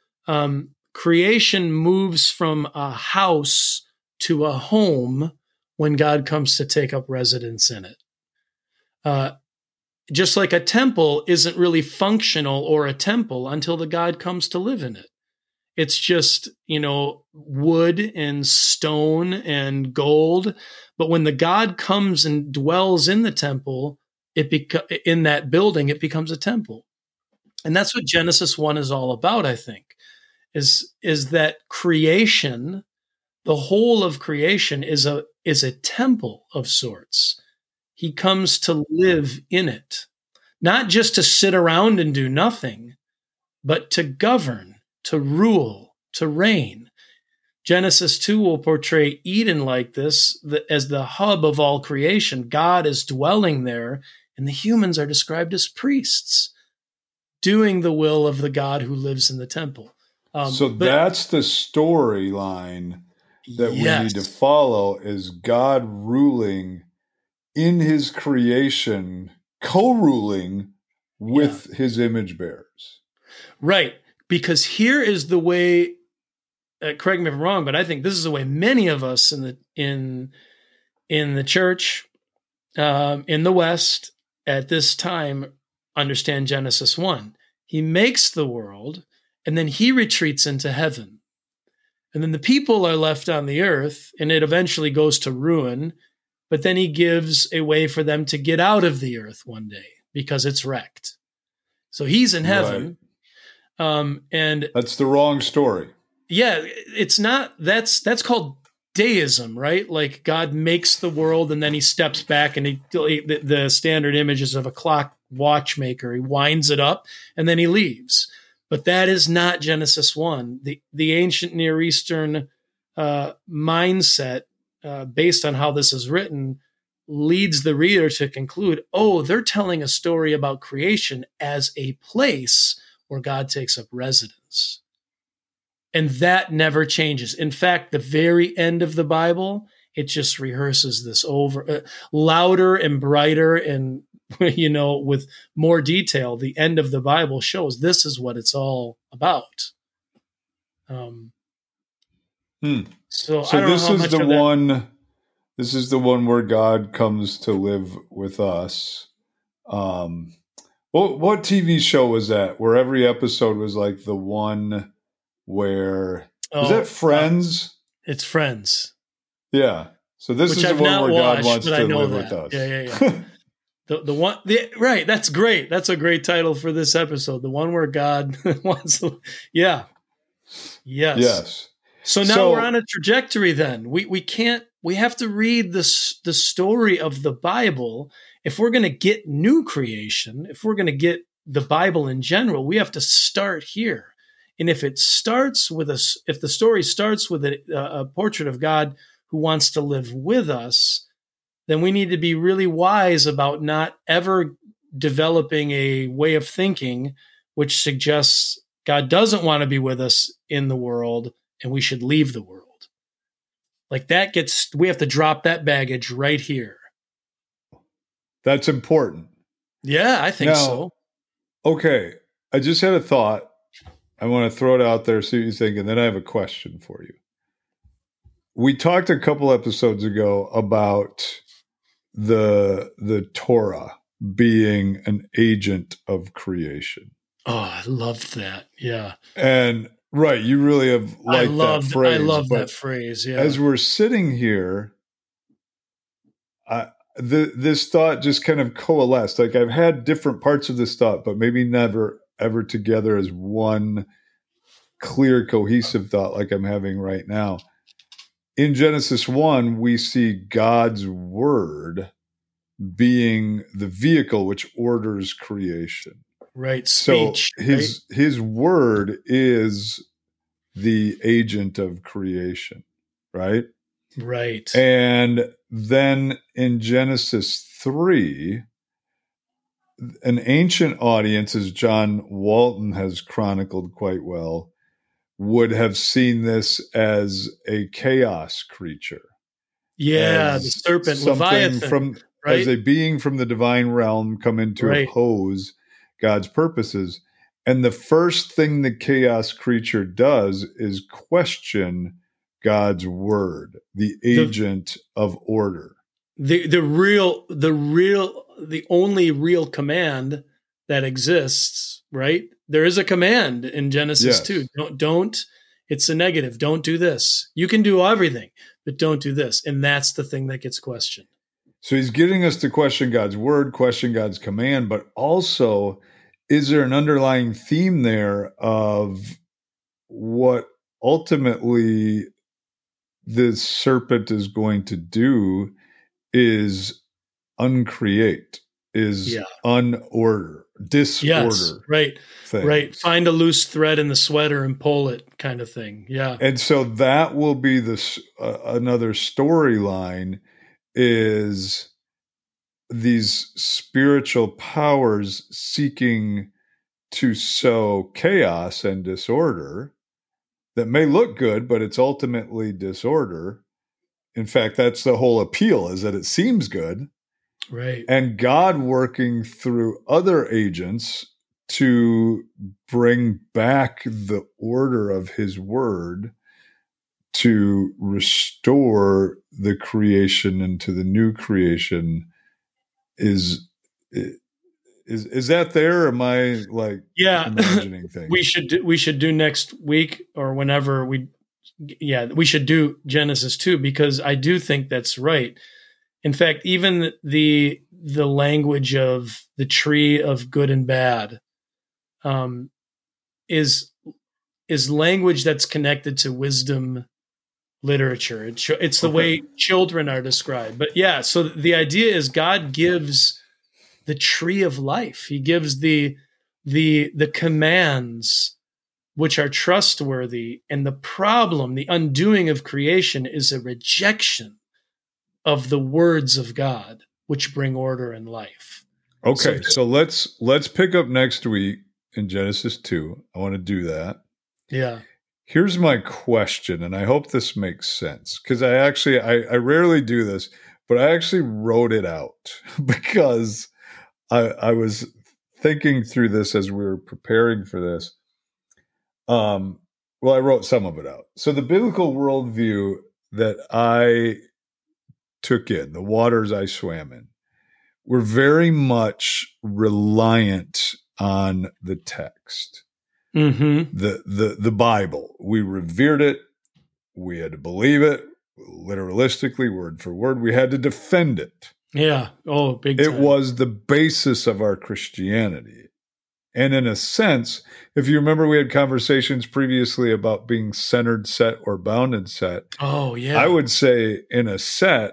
creation moves from a house to a home when God comes to take up residence in it. Just like a temple isn't really functional or a temple until the God comes to live in it. It's just, wood and stone and gold. But when the God comes and dwells in the temple, in that building, it becomes a temple. And that's what Genesis 1 is all about, I think, is that creation, the whole of creation is a temple of sorts. He comes to live in it, not just to sit around and do nothing, but to govern, to rule, to reign. Genesis 2 will portray Eden like this, as the hub of all creation. God is dwelling there, and the humans are described as priests, doing the will of the God who lives in the temple. That's the storyline that we need to follow, is God ruling in his creation, co-ruling with his image bearers. Right. Because here is the way, correct me if I'm wrong, but I think this is the way many of us in the church, in the West at this time, understand Genesis 1. He makes the world, and then he retreats into heaven. And then the people are left on the earth, and it eventually goes to ruin, but then he gives a way for them to get out of the earth one day because it's wrecked. So he's in heaven. Right. And that's the wrong story. Yeah, it's not. That's called deism, right? Like God makes the world and then he steps back, and the standard image is of a clock watchmaker. He winds it up and then he leaves. But that is not Genesis 1. The ancient Near Eastern mindset, based on how this is written, leads the reader to conclude, they're telling a story about creation as a place where God takes up residence. And that never changes. In fact, the very end of the Bible, it just rehearses this over, louder and brighter and, with more detail. The end of the Bible shows this is what it's all about. So this is the one This is the one where God comes to live with us. What TV show was that? Where every episode was like the one where was that Friends? It's Friends. Yeah. So this Which is I've the one not where watched, God wants but to I know live that. with us. Yeah. Right. That's great. That's a great title for this episode. The one where God wants to. Yeah. Yes. So now we're on a trajectory. Then we can't. We have to read the story of the Bible if we're going to get new creation. If we're going to get the Bible in general, we have to start here. And if it starts with us, if the story starts with a portrait of God who wants to live with us, then we need to be really wise about not ever developing a way of thinking which suggests God doesn't want to be with us in the world and we should leave the world. Like we have to drop that baggage right here. That's important. Yeah, I think so. Okay. I just had a thought. I want to throw it out there, see what you think, and then I have a question for you. We talked a couple episodes ago about the Torah being an agent of creation. Oh, I loved that. Yeah. And right, you really have liked that phrase. I love that phrase. Yeah. As we're sitting here, this thought just kind of coalesced. Like I've had different parts of this thought, but maybe never ever together as one clear, cohesive thought like I'm having right now. In Genesis 1, we see God's word being the vehicle which orders creation. Right. Speech. So his word is the agent of creation, right? Right. And then in Genesis 3, an ancient audience, as John Walton has chronicled quite well, would have seen this as a chaos creature. Yeah, the serpent, Leviathan. Right? As a being from the divine realm come in to oppose God's purposes. And the first thing the chaos creature does is question God's word, the agent of order. The only real command that exists, right? There is a command in Genesis 2. Don't, it's a negative. Don't do this. You can do everything, but don't do this. And that's the thing that gets questioned. So he's getting us to question God's word, question God's command, but also, is there an underlying theme there of what ultimately the serpent is going to do is uncreate, is unorder, disorder. Yes, right, things. Right. Find a loose thread in the sweater and pull it kind of thing. Yeah. And so that will be another storyline is these spiritual powers seeking to sow chaos and disorder that may look good, but it's ultimately disorder. In fact, that's the whole appeal, is that it seems good. Right. And God working through other agents to bring back the order of his word to restore the creation into the new creation. Is that there? Or am I imagining things? we should do next week or whenever we should do Genesis 2, because I do think that's right. In fact, even the language of the tree of good and bad is language that's connected to wisdom literature. It's the way children are described. But yeah, so the idea is God gives the tree of life. He gives the commands which are trustworthy. And the problem, the undoing of creation, is a rejection of the words of God, which bring order and life. Okay, so let's pick up next week in Genesis 2. I want to do that. Yeah. Here's my question, and I hope this makes sense, because I rarely do this, but I actually wrote it out because I was thinking through this as we were preparing for this. I wrote some of it out. So the biblical worldview that I took in, the waters I swam in, were very much reliant on the text, the Bible. We revered it. We had to believe it literalistically, word for word. We had to defend it. Yeah. Oh, big time. It was the basis of our Christianity. And in a sense, if you remember, we had conversations previously about being centered set or bounded set. Oh, yeah. I would say in a sense,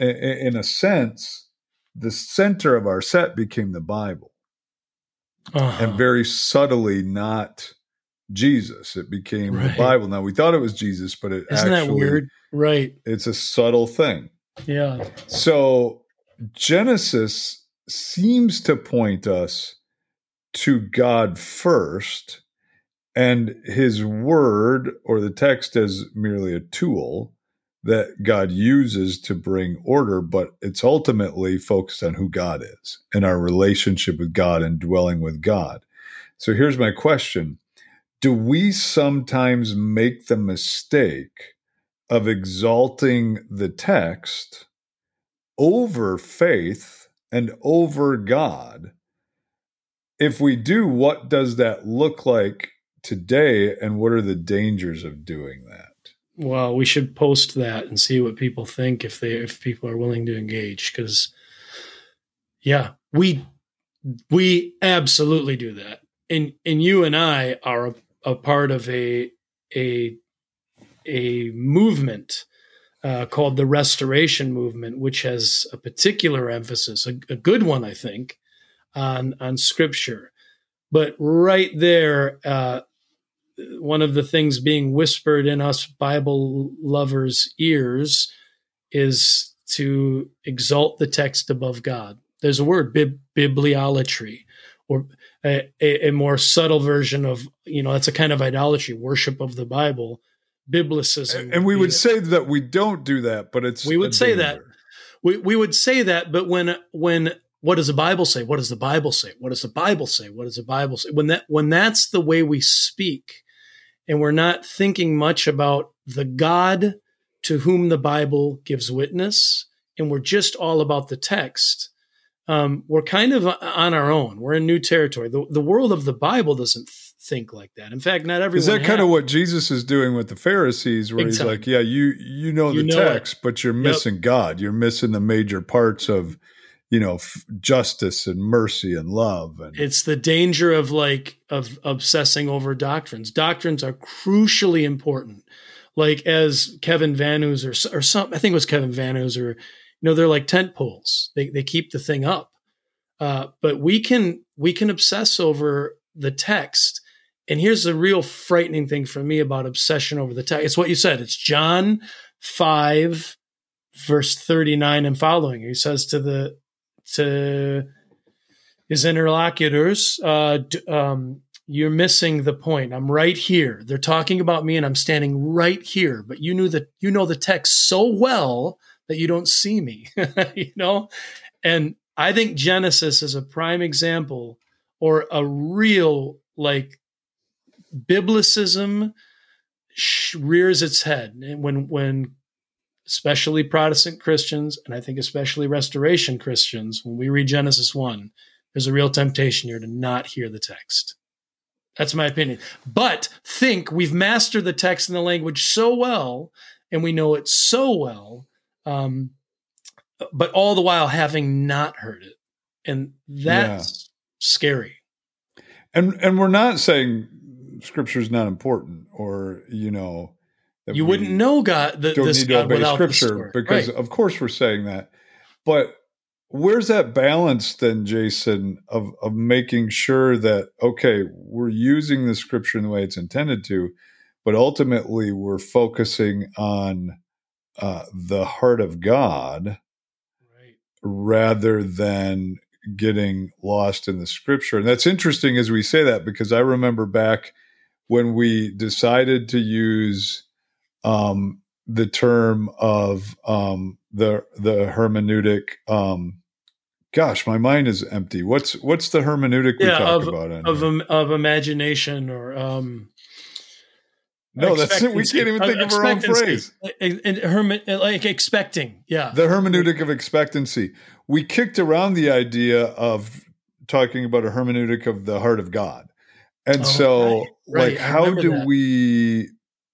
the center of our set became the Bible. And very subtly not Jesus. It became the Bible. Now, we thought it was Jesus, but Isn't that weird? Right. It's a subtle thing. Yeah. So Genesis seems to point us to God first, and his word or the text as merely a tool that God uses to bring order, but it's ultimately focused on who God is and our relationship with God and dwelling with God. So here's my question. Do we sometimes make the mistake of exalting the text over faith and over God? If we do, what does that look like today, and what are the dangers of doing that? Well, we should post that and see what people think if people are willing to engage. Because, yeah, we absolutely do that, and you and I are a part of a movement called the Restoration Movement, which has a particular emphasis, a good one, I think, on Scripture. But right there, one of the things being whispered in us Bible lovers' ears is to exalt the text above God. There's a word, bibliolatry, or a more subtle version of, that's a kind of idolatry, worship of the Bible, biblicism. And we would say that we don't do that, but it's we would say that. We would say that, but when what does the Bible say? What does the Bible say? What does the Bible say? What does the Bible say? When that's the way we speak, and we're not thinking much about the God to whom the Bible gives witness, and we're just all about the text, we're kind of on our own. We're in new territory. The world of the Bible doesn't think like that. In fact, not everyone. Is that kind of what Jesus is doing with the Pharisees, where he's like, yeah, you know the text, but you're missing God. You're missing the major parts of, justice and mercy and love. And it's the danger of obsessing over doctrines. Doctrines are crucially important. Like as Kevin Van Hoos or some, I think it was Kevin Van Hoos, or they're like tent poles. They keep the thing up. But we can obsess over the text. And here's the real frightening thing for me about obsession over the text. It's what you said. It's John 5, verse 39 and following. He says to his interlocutors, you're missing the point. I'm right here. They're talking about me and I'm standing right here. But you know the text so well that you don't see me, And I think Genesis is a prime example, or a real biblicism rears its head when especially Protestant Christians, and I think especially Restoration Christians, when we read Genesis 1, there's a real temptation here to not hear the text. That's my opinion. But think we've mastered the text and the language so well, and we know it so well, but all the while having not heard it. And that's scary. And we're not saying Scripture is not important, or, you wouldn't know God, this need to God obey without Scripture, because of course we're saying that. But where's that balance then, Jason, of making sure that, okay, we're using the Scripture in the way it's intended to, but ultimately we're focusing on the heart of God, rather than getting lost in the Scripture. And that's interesting as we say that, because I remember back when we decided to use the term of the hermeneutic. Gosh, my mind is empty. What's the hermeneutic we talk about? Of imagination, or No, that's it. We can't even think of our own phrase. Like expecting. Yeah. The hermeneutic of expectancy. We kicked around the idea of talking about a hermeneutic of the heart of God. And right. How do we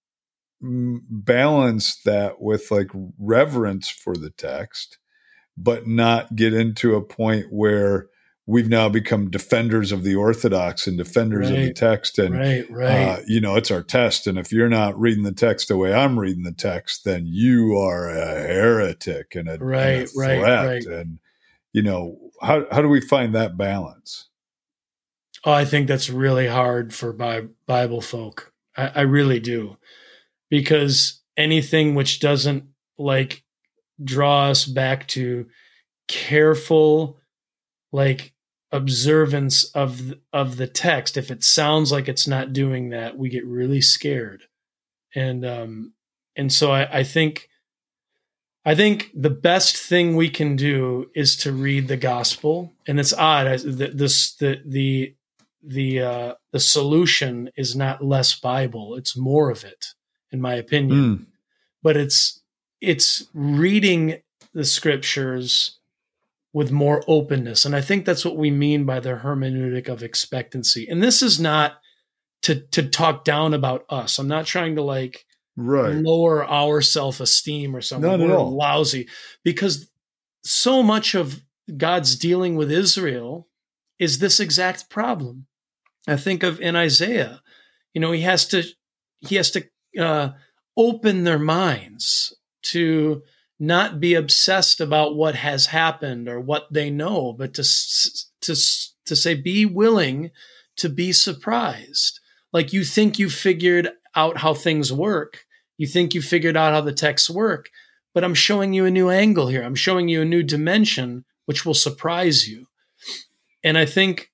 balance that with like reverence for the text, but not get into a point where we've now become defenders of the orthodox and defenders of the text. And, it's our test. And if you're not reading the text the way I'm reading the text, then you are a heretic and a threat. Right. And, how do we find that balance? Oh, I think that's really hard for Bible folk. I really do. Because anything which doesn't like draw us back to careful, like observance of the text, if it sounds like it's not doing that, we get really scared. And so I think the best thing we can do is to read the gospel. And it's odd, the solution is not less Bible; it's more of it, in my opinion. But it's reading the scriptures with more openness. And I think that's what we mean by the hermeneutic of expectancy. And this is not to talk down about us. I'm not trying to lower our self-esteem or something. Not at all. Lousy. Because so much of God's dealing with Israel is this exact problem. I think of in Isaiah, he has to open their minds to not be obsessed about what has happened or what they know, but to say, be willing to be surprised. Like you think you figured out how things work. You think you figured out how the texts work, but I'm showing you a new angle here. I'm showing you a new dimension, which will surprise you. And I think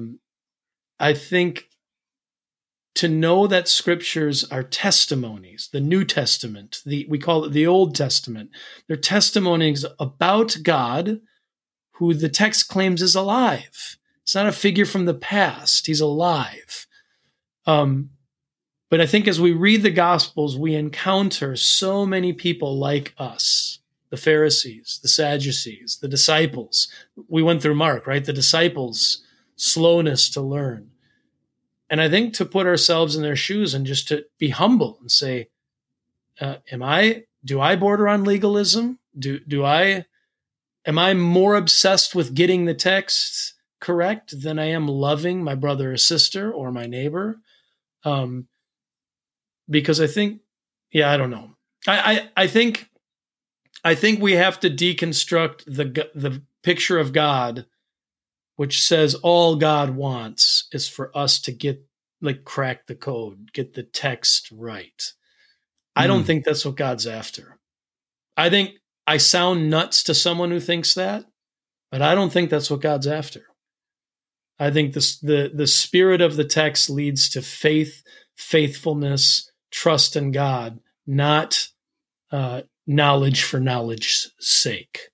to know that scriptures are testimonies, the New Testament, we call it the Old Testament, they're testimonies about God, who the text claims is alive. It's not a figure from the past. He's alive. But I think as we read the Gospels, we encounter so many people like us, the Pharisees, the Sadducees, the disciples. We went through Mark, right? The disciples, slowness to learn. And I think to put ourselves in their shoes and just to be humble and say, do I border on legalism? Am I more obsessed with getting the text correct than I am loving my brother or sister or my neighbor? Because I think, I don't know. I think we have to deconstruct the picture of God, which says all God wants is for us to crack the code, get the text right. I don't think that's what God's after. I think I sound nuts to someone who thinks that, but I don't think that's what God's after. I think the spirit of the text leads to faith, faithfulness, trust in God, not knowledge for knowledge's sake.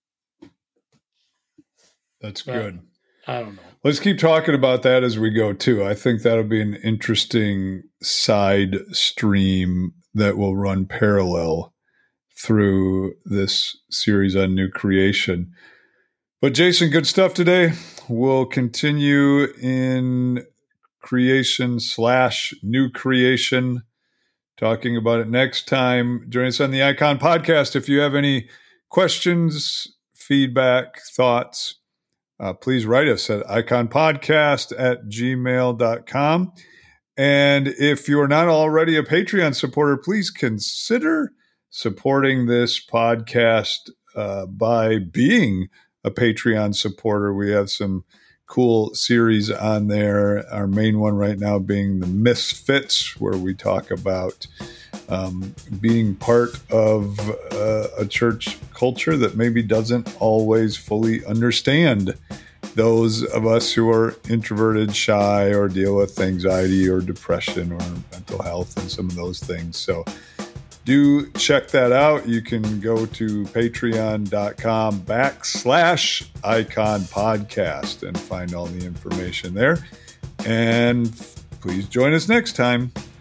That's good. I don't know. Let's keep talking about that as we go too. I think that'll be an interesting side stream that will run parallel through this series on new creation. But Jason, good stuff today. We'll continue in creation/new creation, talking about it next time. Join us on the Icon Podcast. If you have any questions, feedback, thoughts, please write us at iconpodcast@gmail.com. And if you're not already a Patreon supporter, please consider supporting this podcast by being a Patreon supporter. We have some cool series on there. Our main one right now being the Misfits, where we talk about being part of a church culture that maybe doesn't always fully understand those of us who are introverted, shy, or deal with anxiety or depression or mental health and some of those things. So do check that out. You can go to patreon.com/Icon Podcast and find all the information there. And please join us next time.